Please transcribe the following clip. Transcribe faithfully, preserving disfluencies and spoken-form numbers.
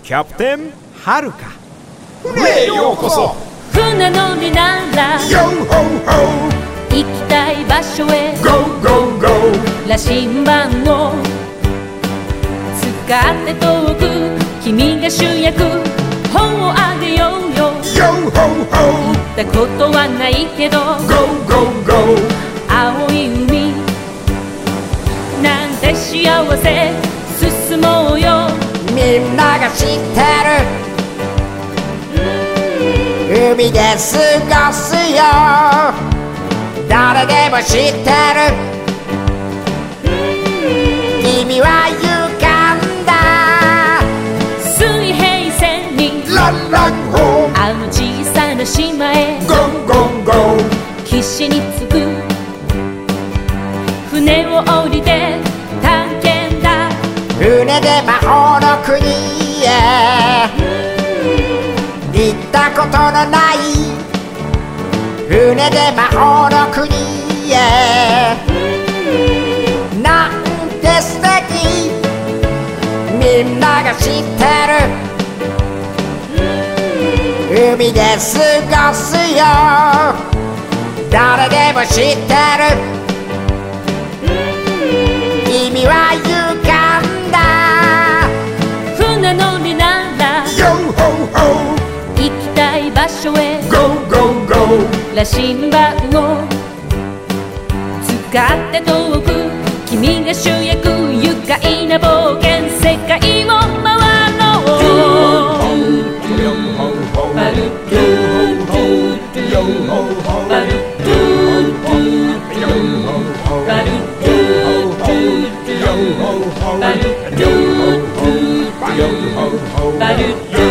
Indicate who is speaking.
Speaker 1: キャプテンはるか。
Speaker 2: 船へようこそ。
Speaker 3: 船乗りなら
Speaker 2: Yo ho ho
Speaker 3: 行きたい場所へ
Speaker 2: Go go go
Speaker 3: 羅針盤を使って遠く君が主役本をあげようよ
Speaker 2: Yo ho ho
Speaker 3: 行ったことはないけど
Speaker 2: Go go go
Speaker 3: 青い海なんて幸せ進もうよ
Speaker 4: みんなが知ってる海で過ごすよ誰でも知ってる君は勇敢だ
Speaker 3: 水平線に
Speaker 2: Run run home
Speaker 3: あの小さな島へ
Speaker 2: Go go go
Speaker 3: 岸に着く船を降りて探検だ
Speaker 4: 船で魔法の国へ行ったことのない船で魔法の国へなんて素敵みんなが知ってる海で過ごすよ誰でも知ってる君は勇敢だ
Speaker 3: 船乗りなら
Speaker 2: Yo ho ho
Speaker 3: 行きたい場所へ
Speaker 2: Go go go
Speaker 3: 羅針盤を使って遠く君が主役愉快な冒険世界を回ろうバルトゥートゥートゥーバルトゥートゥートゥーバルトゥートゥートゥーバルトゥートゥートゥーバルトゥー